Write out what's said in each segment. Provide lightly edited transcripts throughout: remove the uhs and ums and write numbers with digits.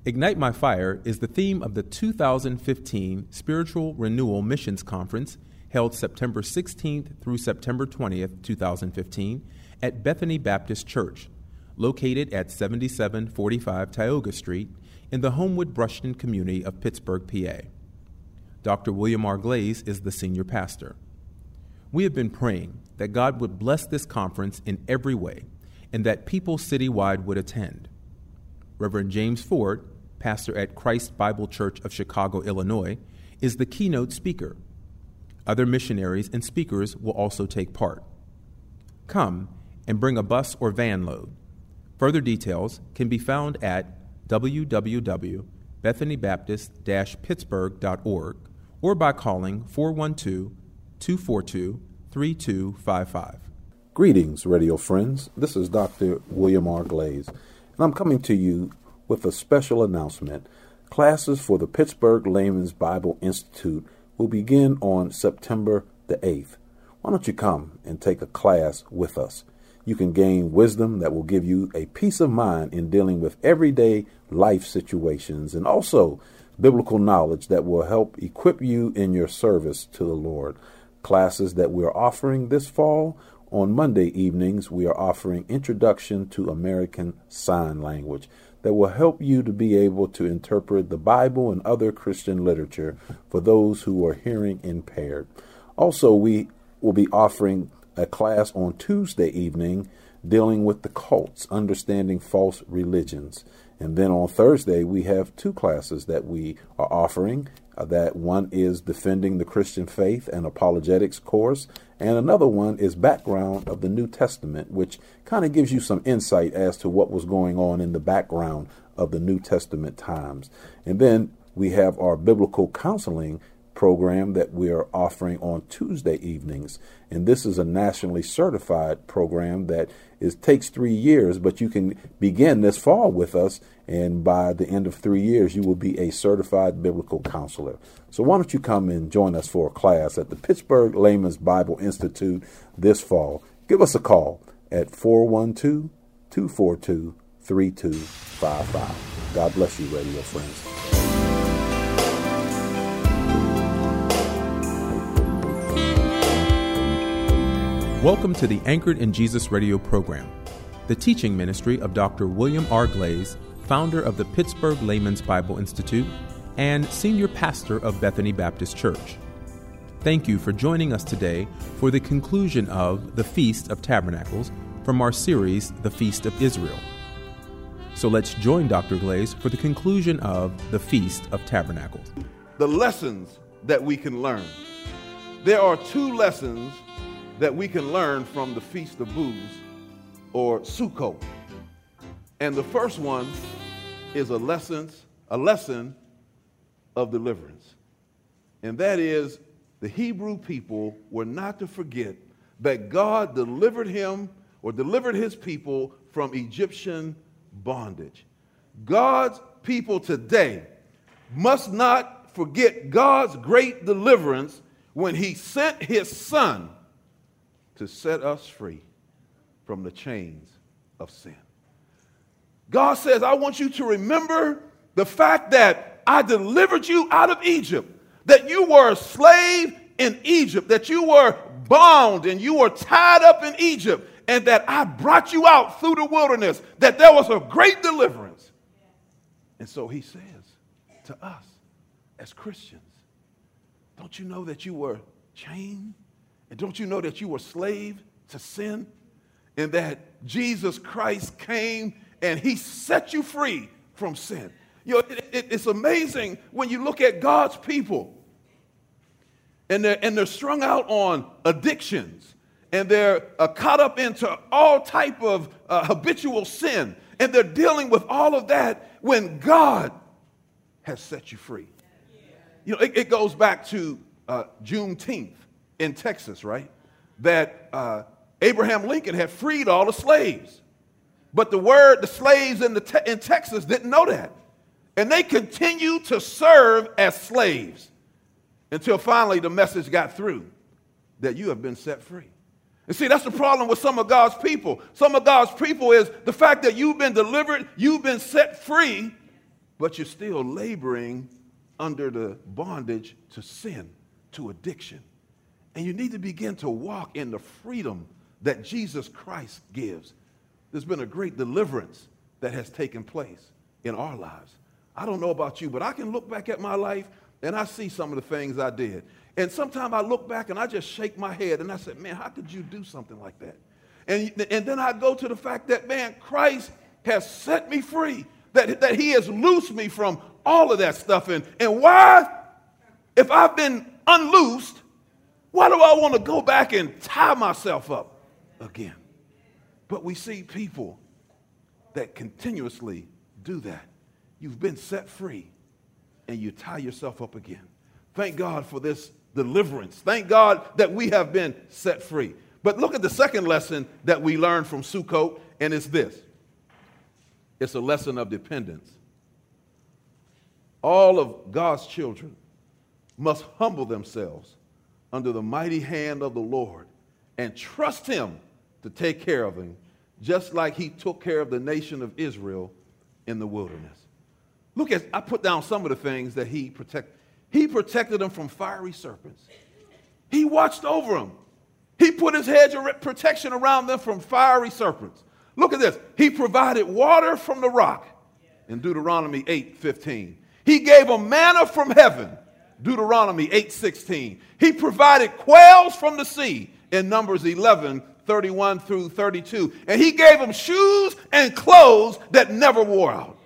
Ignite My Fire is the theme of the 2015 Spiritual Renewal Missions Conference held September 16th through September 20th, 2015 at Bethany Baptist Church, located at 7745 Tioga Street in the Homewood Brushton community of Pittsburgh, PA. Dr. William R. Glaze is the senior pastor. We have been praying that God would bless this conference in every way and that people citywide would attend. Reverend James Ford, pastor at Christ Bible Church of Chicago, Illinois, is the keynote speaker. Other missionaries and speakers will also take part. Come and bring a bus or van load. Further details can be found at www.bethanybaptist-pittsburgh.org or by calling 412-242-3255. Greetings, radio friends. This is Dr. William R. Glaze, and I'm coming to you with a special announcement. Classes for the Pittsburgh Layman's Bible Institute will begin on September the 8th. Why don't you come and take a class with us? You can gain wisdom that will give you a peace of mind in dealing with everyday life situations, and also biblical knowledge that will help equip you in your service to the Lord. Classes that we're offering this fall: on Monday evenings, we are offering Introduction to American Sign Language that will help you to be able to interpret the Bible and other Christian literature for those who are hearing impaired. Also, we will be offering a class on Tuesday evening dealing with the cults, understanding false religions. And then on Thursday, we have two classes that we are offering. That one is Defending the Christian Faith and Apologetics course, and another one is Background of the New Testament, which kind of gives you some insight as to what was going on in the background of the New Testament times. And then we have our biblical counseling program that we are offering on Tuesday evenings. And this is a nationally certified program that takes 3 years, but you can begin this fall with us, and by the end of 3 years, you will be a certified biblical counselor. So why don't you come and join us for a class at the Pittsburgh Layman's Bible Institute this fall? Give us a call at 412-242-3255. God bless you, radio friends. Welcome to the Anchored in Jesus radio program, the teaching ministry of Dr. William R. Glaze, founder of the Pittsburgh Layman's Bible Institute and senior pastor of Bethany Baptist Church. Thank you for joining us today for the conclusion of the Feast of Tabernacles from our series, The Feast of Israel. So let's join Dr. Glaze for the conclusion of the Feast of Tabernacles. The lessons that we can learn. There are two lessons that we can learn from the Feast of Booths, or Sukkot. And the first one is a lesson of deliverance. And that is, the Hebrew people were not to forget that God delivered his people from Egyptian bondage. God's people today must not forget God's great deliverance when he sent his son to set us free from the chains of sin. God says, I want you to remember the fact that I delivered you out of Egypt, that you were a slave in Egypt, that you were bound and you were tied up in Egypt, and that I brought you out through the wilderness, that there was a great deliverance. And so he says to us as Christians, don't you know that you were chained? And don't you know that you were slave to sin? And that Jesus Christ came and he set you free from sin. You know, it's amazing when you look at God's people and they're strung out on addictions, and they're caught up into all type of habitual sin, and they're dealing with all of that when God has set you free. You know, it goes back to Juneteenth in Texas, right? That Abraham Lincoln had freed all the slaves. But the slaves in Texas didn't know that. And they continued to serve as slaves until finally the message got through that you have been set free. And see, that's the problem with some of God's people. Some of God's people is the fact that you've been delivered, you've been set free, but you're still laboring under the bondage to sin, to addiction. And you need to begin to walk in the freedom that Jesus Christ gives. There's been a great deliverance that has taken place in our lives. I don't know about you, but I can look back at my life and I see some of the things I did. And sometimes I look back and I just shake my head and I say, man, how could you do something like that? And then I go to the fact that, man, Christ has set me free, that he has loosed me from all of that stuff. And why, if I've been unloosed, why do I want to go back and tie myself up again? But we see people that continuously do that. You've been set free and you tie yourself up again. Thank God for this deliverance. Thank God that we have been set free. But look at the second lesson that we learned from Sukkot, and it's this. It's a lesson of dependence. All of God's children must humble themselves under the mighty hand of the Lord and trust him to take care of them, just like he took care of the nation of Israel in the wilderness. Look at, I put down some of the things that he protected. He protected them from fiery serpents. He watched over them. He put his hedge of protection around them from fiery serpents. Look at this. He provided water from the rock in Deuteronomy 8:15. He gave them manna from heaven, Deuteronomy 8:16. He provided quails from the sea in Numbers 11:31 through 32. And he gave them shoes and clothes that never wore out.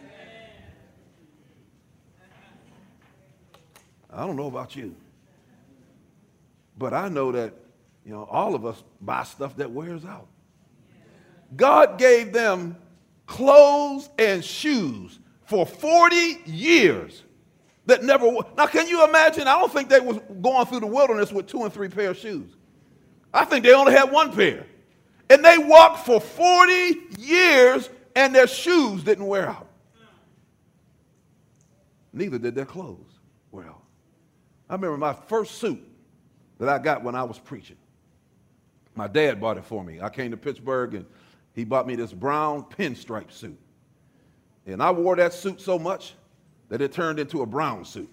I don't know about you, but I know that, all of us buy stuff that wears out. God gave them clothes and shoes for 40 years that never wore. Now, can you imagine? I don't think they was going through the wilderness with 2 and 3 pair of shoes. I think they only had 1 pair. And they walked for 40 years and their shoes didn't wear out. Neither did their clothes wear out. I remember my first suit that I got when I was preaching. My dad bought it for me. I came to Pittsburgh and he bought me this brown pinstripe suit. And I wore that suit so much that it turned into a brown suit.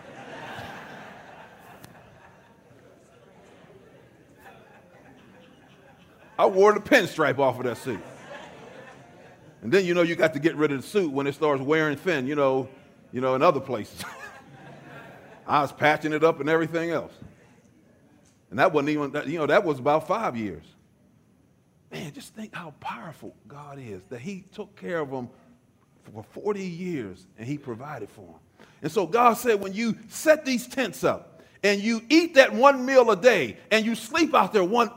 I wore the pinstripe off of that suit. And then, you got to get rid of the suit when it starts wearing thin, in other places. I was patching it up and everything else. And that wasn't even, that was about 5 years. Man, just think how powerful God is, that he took care of them for 40 years and he provided for them. And so God said, when you set these tents up and you eat that 1 meal a day and you sleep out there one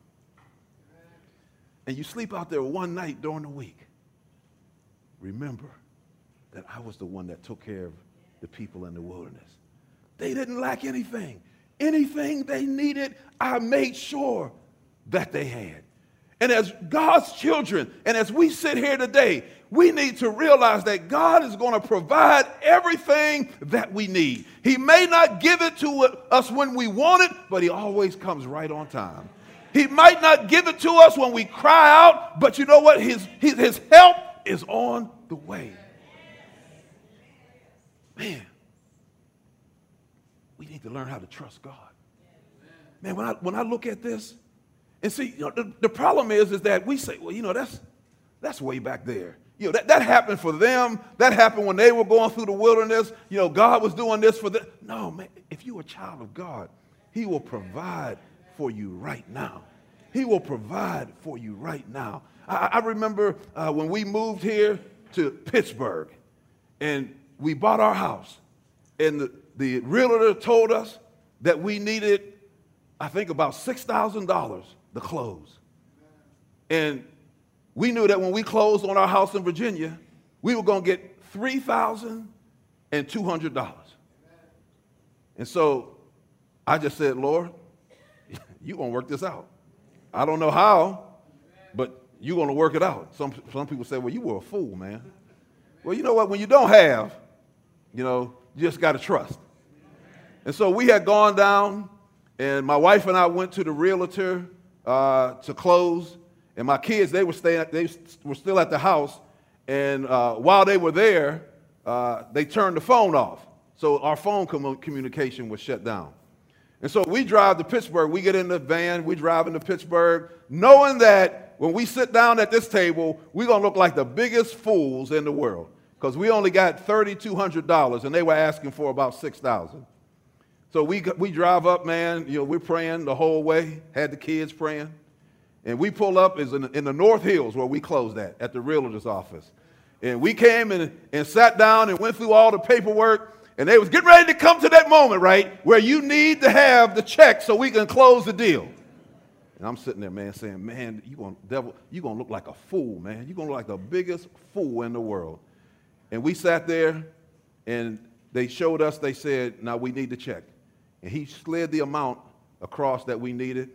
night during the week, remember that I was the one that took care of the people in the wilderness. They didn't lack anything. Anything they needed, I made sure that they had. And as God's children, and as we sit here today, we need to realize that God is going to provide everything that we need. He may not give it to us when we want it, but he always comes right on time. He might not give it to us when we cry out, but you know what? His help is on the way. Man, we need to learn how to trust God. Man, when I look at this, and see, the problem is that we say, well, that's way back there. That happened for them. That happened when they were going through the wilderness. God was doing this for them. No, man, if you're a child of God, he will provide for you right now. He will provide for you right now. I remember when we moved here to Pittsburgh and we bought our house, and the realtor told us that we needed, I think, about $6,000 to close. And we knew that when we closed on our house in Virginia, we were going to get $3,200. And so I just said, Lord, you're going to work this out. I don't know how, but you're going to work it out. Some people say, well, you were a fool, man. Well, you know what? When you don't have, you just got to trust. And so we had gone down, and my wife and I went to the realtor to close, and my kids, they were still at the house. And while they were there, they turned the phone off. So our phone communication was shut down. And so we drive to Pittsburgh. We get in the van. We drive into Pittsburgh, knowing that when we sit down at this table, we're going to look like the biggest fools in the world because we only got $3,200, and they were asking for about $6,000. So we drive up, man. We're praying the whole way, had the kids praying. And we pull up in the North Hills where we closed at the realtor's office. And we came and sat down and went through all the paperwork. And they was getting ready to come to that moment, right, where you need to have the check so we can close the deal. And I'm sitting there, man, saying, man, you're going to look like a fool, man. You're going to look like the biggest fool in the world. And we sat there, and they showed us, they said, now we need the check. And he slid the amount across that we needed,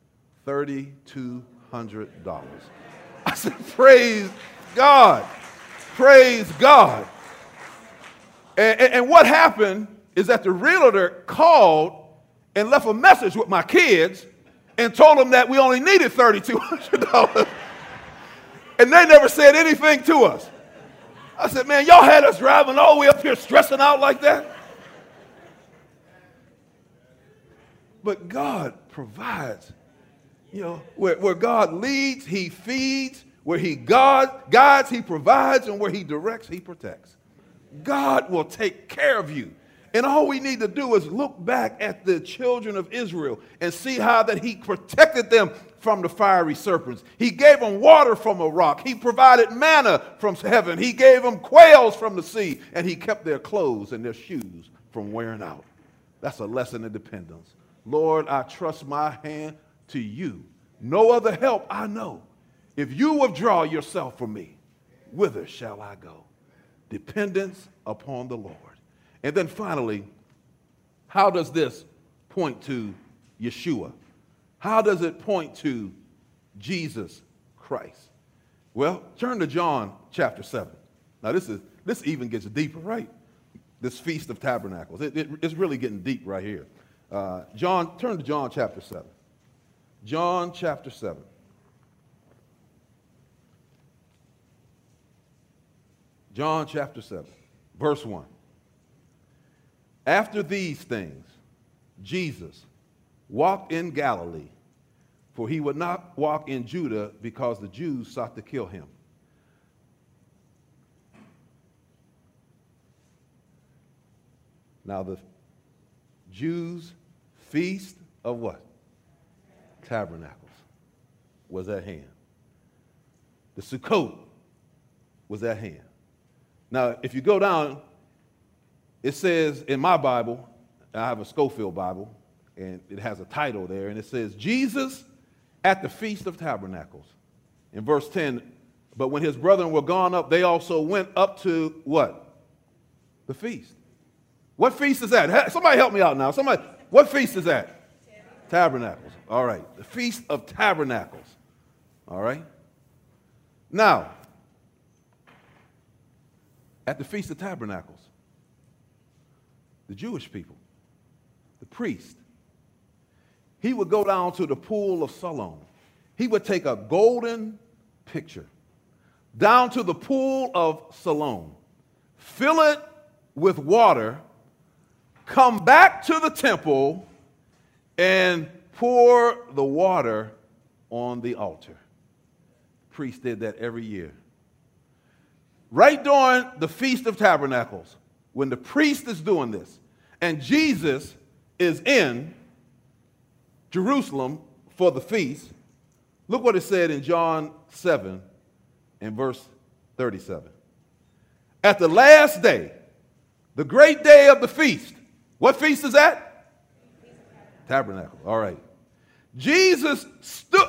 $3,200. I said, praise God. Praise God. And what happened is that the realtor called and left a message with my kids and told them that we only needed $3,200. And they never said anything to us. I said, man, y'all had us driving all the way up here stressing out like that? But God provides. Where God leads, he feeds. Where he guides, he provides. And where he directs, he protects. God will take care of you. And all we need to do is look back at the children of Israel and see how that he protected them from the fiery serpents. He gave them water from a rock. He provided manna from heaven. He gave them quails from the sea. And he kept their clothes and their shoes from wearing out. That's a lesson in dependence. Lord, I trust my hand to you. No other help I know. If you withdraw yourself from me, whither shall I go? Dependence upon the Lord. And then finally, how does this point to Yeshua? How does it point to Jesus Christ? Well, turn to John chapter 7. Now this even gets deeper, right? This Feast of Tabernacles. It's really getting deep right here. Turn to John chapter 7. John chapter 7. John chapter 7, verse 1. After these things, Jesus walked in Galilee, for he would not walk in Judah because the Jews sought to kill him. Now the Jews' feast of what? Tabernacles was at hand. The Sukkot was at hand. Now, if you go down, it says in my Bible, I have a Schofield Bible, and it has a title there, and it says, Jesus at the Feast of Tabernacles. In verse 10, but when his brethren were gone up, they also went up to what? The feast. What feast is that? Somebody help me out now. What feast is that? Tabernacles. All right. The Feast of Tabernacles. All right. Now, at the Feast of Tabernacles, the Jewish people, the priest, he would go down to the pool of Siloam. He would take a golden pitcher down to the pool of Siloam, fill it with water, come back to the temple, and pour the water on the altar. The priest did that every year. Right during the Feast of Tabernacles, when the priest is doing this, and Jesus is in Jerusalem for the feast, look what it said in John 7 and verse 37. At the last day, the great day of the feast, what feast is that? Tabernacle. All right. Jesus stood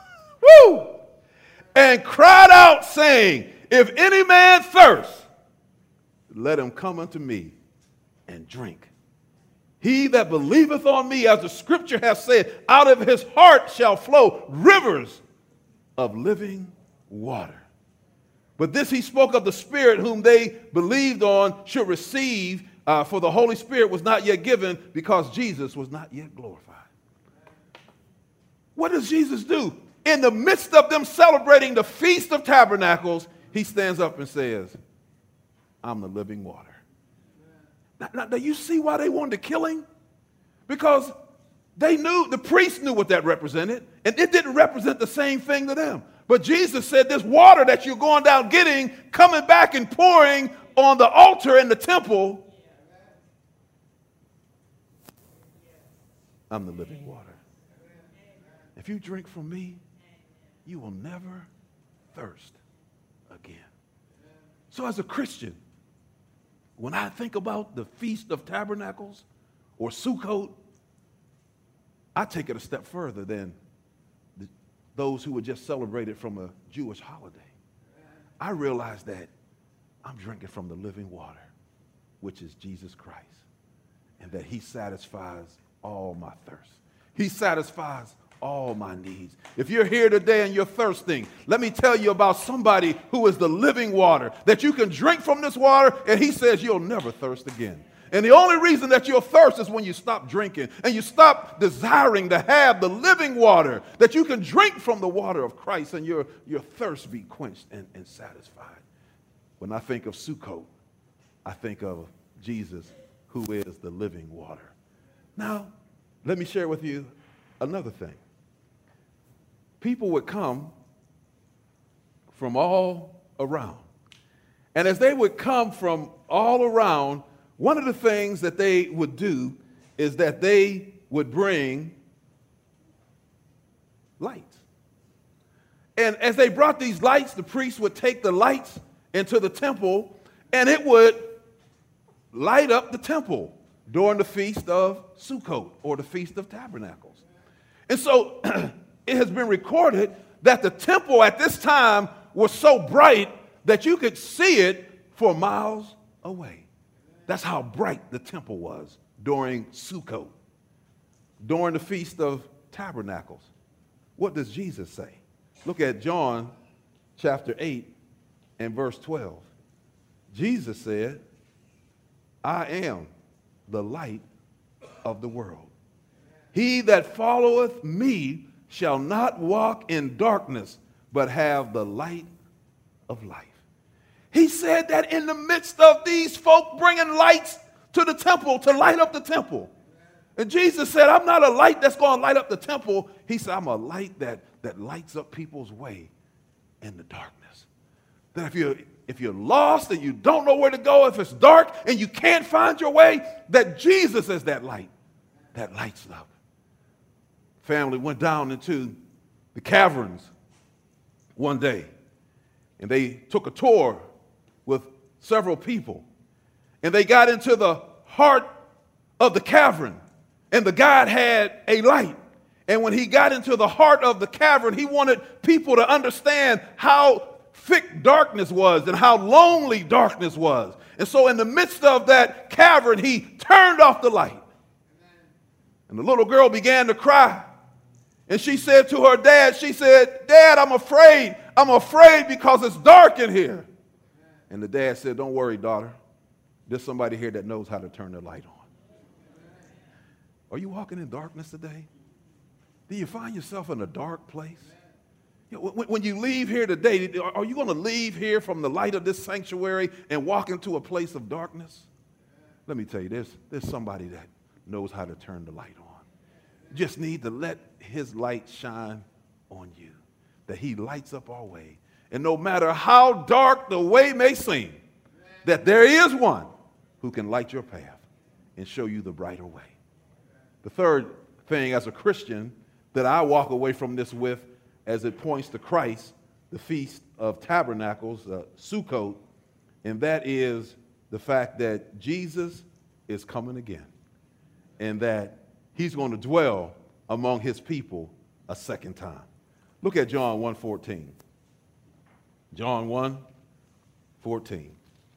and cried out, saying, if any man thirst, let him come unto me and drink. He that believeth on me, as the scripture hath said, out of his heart shall flow rivers of living water. But this he spoke of the Spirit whom they believed on should receive, for the Holy Spirit was not yet given because Jesus was not yet glorified. What does Jesus do? In the midst of them celebrating the Feast of Tabernacles, he stands up and says, I'm the living water. Now, do you see why they wanted to kill him? Because they knew, the priests knew what that represented, and it didn't represent the same thing to them. But Jesus said, this water that you're going down getting, coming back and pouring on the altar in the temple, I'm the living water. If you drink from me, you will never thirst again. So as a Christian, when I think about the Feast of Tabernacles or Sukkot, I take it a step further than those who would just celebrate it from a Jewish holiday. I realize that I'm drinking from the living water, which is Jesus Christ, and that he satisfies all my thirst. He satisfies all my needs. If you're here today and you're thirsting, let me tell you about somebody who is the living water, that you can drink from this water, and he says you'll never thirst again. And the only reason that you'll thirst is when you stop drinking and you stop desiring to have the living water, that you can drink from the water of Christ and your thirst be quenched and satisfied. When I think of Sukkot, I think of Jesus, who is the living water. Now, let me share with you another thing. People would come from all around. And as they would come from all around, one of the things that they would do is that they would bring lights. And as they brought these lights, the priests would take the lights into the temple, and it would light up the temple during the Feast of Sukkot, or the Feast of Tabernacles. And so it has been recorded that the temple at this time was so bright that you could see it for miles away. That's how bright the temple was during Sukkot. During the Feast of Tabernacles, what does Jesus say? Look at John chapter 8 and verse 12. Jesus said, I am the light of the world. He that followeth me shall not walk in darkness, but have the light of life. He said that in the midst of these folk bringing lights to the temple, to light up the temple. And Jesus said, I'm not a light that's going to light up the temple. He said, I'm a light that lights up people's way in the darkness. That if you're lost and you don't know where to go, if it's dark and you can't find your way, that Jesus is that light that lights up. Family went down into the caverns one day, and they took a tour with several people, and they got into the heart of the cavern, and the guide had a light. And when he got into the heart of the cavern, he wanted people to understand how thick darkness was and how lonely darkness was. And so in the midst of that cavern, he turned off the light. And the little girl began to cry. And she said to her dad, she said, Dad, I'm afraid. I'm afraid because it's dark in here. And the dad said, don't worry, daughter. There's somebody here that knows how to turn the light on. Are you walking in darkness today? Do you find yourself in a dark place? You know, when you leave here today, are you going to leave here from the light of this sanctuary and walk into a place of darkness? Let me tell you, there's somebody that knows how to turn the light on. You just need to let his light shine on you, that he lights up our way. And no matter how dark the way may seem, that there is one who can light your path and show you the brighter way. The third thing as a Christian that I walk away from this with, as it points to Christ, the Feast of Tabernacles, Sukkot, and that is the fact that Jesus is coming again, and that he's going to dwell among his people a second time. Look at John 1:14. John 1:14.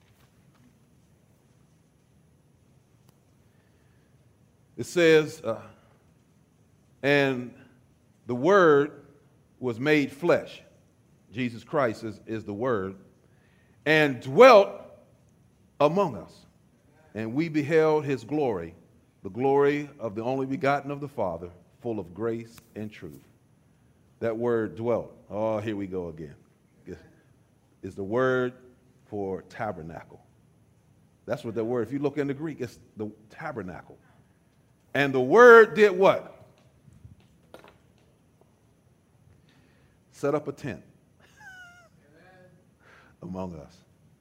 It says, and the Word was made flesh. Jesus Christ is the Word, and dwelt among us. And we beheld his glory, the glory of the only begotten of the Father, full of grace and truth. That word dwelt, oh, here we go again, is the word for tabernacle. That's what that word, if you look in the Greek, it's the tabernacle. And the word did what? Set up a tent among us.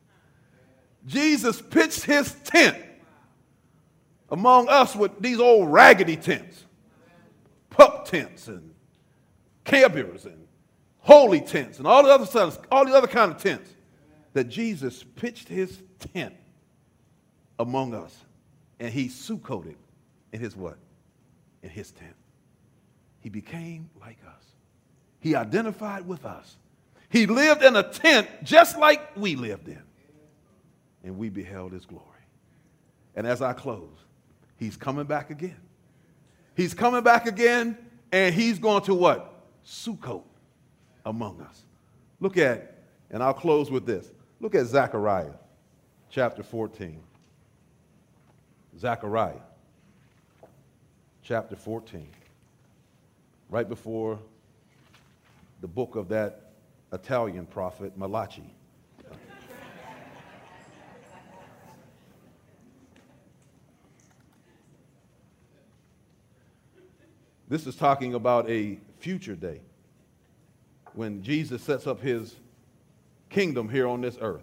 Jesus pitched his tent among us with these old raggedy tents, pup tents and campers and holy tents and all the other kind of tents. That Jesus pitched his tent among us, and he succoted in his what? In his tent. He became like us. He identified with us. He lived in a tent just like we lived in. And we beheld his glory. And as I close, he's coming back again. He's coming back again, and he's going to what? Sukkot among us. Look at, and I'll close with this. Look at Zechariah chapter 14. Zechariah chapter 14. Right before the book of that Italian prophet, Malachi. This is talking about a future day when Jesus sets up his kingdom here on this earth.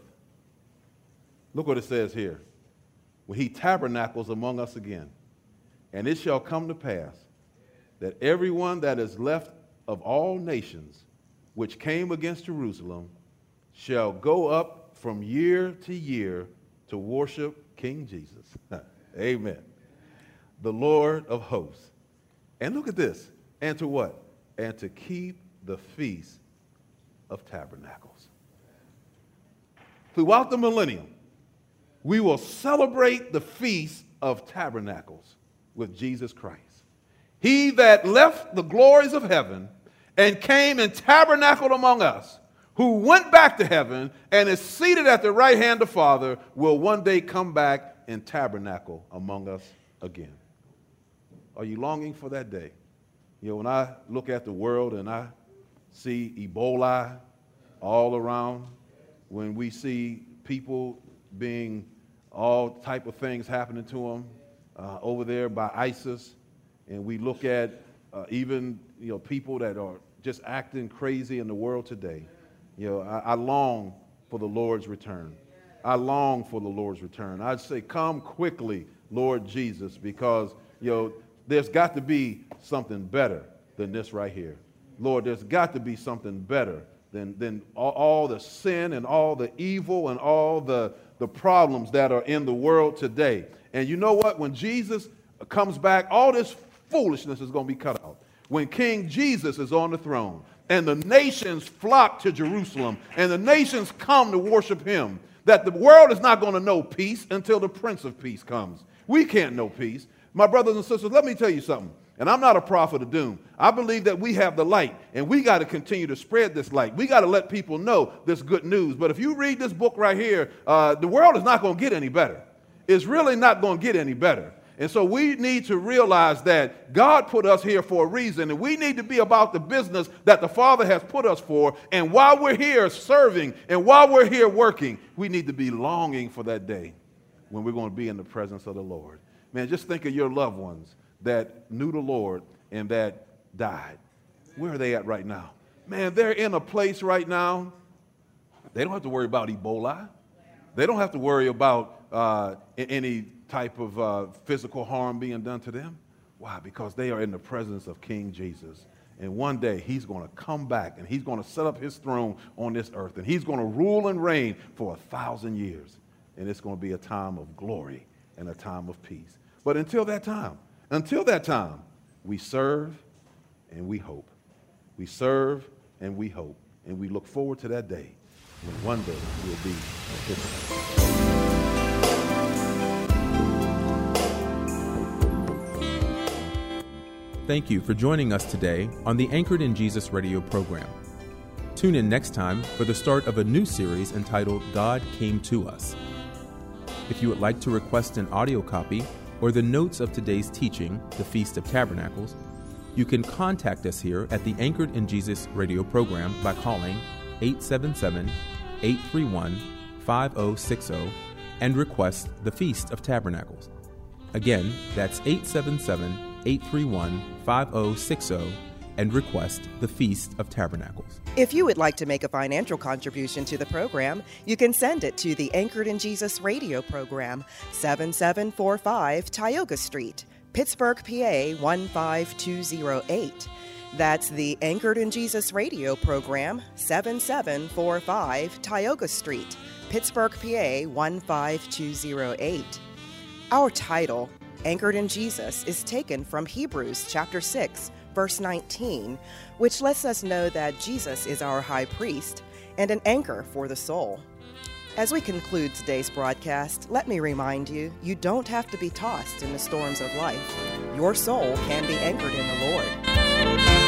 Look what it says here. When he tabernacles among us again, and it shall come to pass that everyone that is left of all nations which came against Jerusalem shall go up from year to year to worship King Jesus. Amen. The Lord of hosts. And look at this. And to what? And to keep the feast of tabernacles. Throughout the millennium, we will celebrate the feast of tabernacles with Jesus Christ. He that left the glories of heaven and came and tabernacled among us, who went back to heaven and is seated at the right hand of the Father, will one day come back and tabernacle among us again. Are you longing for that day? You know, when I look at the world and I see Ebola all around, when we see people being all type of things happening to them over there by ISIS, and we look at even people that are just acting crazy in the world today. I long for the Lord's return. I long for the Lord's return. I'd say, come quickly, Lord Jesus, because there's got to be something better than this right here. Lord, there's got to be something better than all the sin and all the evil and all the problems that are in the world today. And you know what? When Jesus comes back, all this foolishness is going to be cut out. When King Jesus is on the throne and the nations flock to Jerusalem and the nations come to worship him, that the world is not going to know peace until the Prince of Peace comes. We can't know peace. My brothers and sisters, let me tell you something. And I'm not a prophet of doom. I believe that we have the light, and we got to continue to spread this light. We got to let people know this good news. But if you read this book right here, the world is not going to get any better. It's really not going to get any better. And so we need to realize that God put us here for a reason, and we need to be about the business that the Father has put us for. And while we're here serving and while we're here working, we need to be longing for that day when we're going to be in the presence of the Lord. Man, just think of your loved ones that knew the Lord and that died. Where are they at right now? Man, they're in a place right now. They don't have to worry about Ebola. They don't have to worry about any type of physical harm being done to them. Why? Because they are in the presence of King Jesus. And one day he's going to come back and he's going to set up his throne on this earth. And he's going to rule and reign for 1,000 years. And it's going to be a time of glory and a time of peace. But until that time, we serve and we hope. We serve and we hope. And we look forward to that day when one day we'll be Thank you for joining us today on the Anchored in Jesus radio program. Tune in next time for the start of a new series entitled God Came to Us. If you would like to request an audio copy or the notes of today's teaching, The Feast of Tabernacles, you can contact us here at the Anchored in Jesus radio program by calling 877-831-5060 and request the Feast of Tabernacles. Again, that's 877-831-5060 and request the Feast of Tabernacles. If you would like to make a financial contribution to the program, you can send it to the Anchored in Jesus radio program, 7745 Tioga Street, Pittsburgh, PA 15208. That's the Anchored in Jesus radio program, 7745 Tioga Street, Pittsburgh, PA 15208. Our title, Anchored in Jesus, is taken from Hebrews chapter 6, verse 19, which lets us know that Jesus is our high priest and an anchor for the soul. As we conclude today's broadcast, let me remind you, you don't have to be tossed in the storms of life. Your soul can be anchored in the Lord.